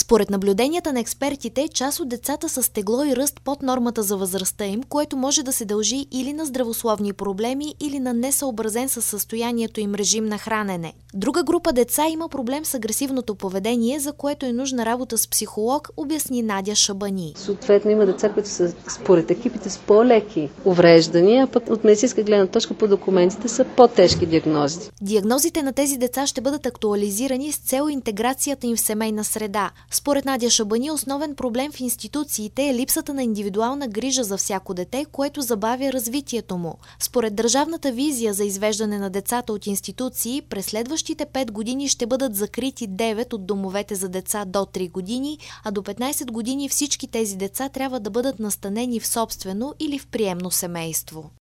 Според наблюденията на експертите, част от децата са с тегло и ръст под нормата за възрастта им, което може да се дължи или на здравословни проблеми, или на несъобразен със състоянието им режим на хранене. Друга група деца има проблем с агресивното поведение, за което е нужна работа с психолог, обясни Надя Шабани. Съответно има деца, които са според екипите с по-леки увреждания, а пък от медицинска гледна точка по документите са по-тежки диагнози. Диагнозите на тези деца ще бъдат актуализирани с цел интеграцията им в семейна среда. Според Надя Шабани, основен проблем в институциите е липсата на индивидуална грижа за всяко дете, което забавя развитието му. Според държавната визия за извеждане на децата от институции, през следващите 5 години ще бъдат закрити 9 от домовете за деца до 3 години, а до 15 години всички тези деца трябва да бъдат настанени в собствено или в приемно семейство.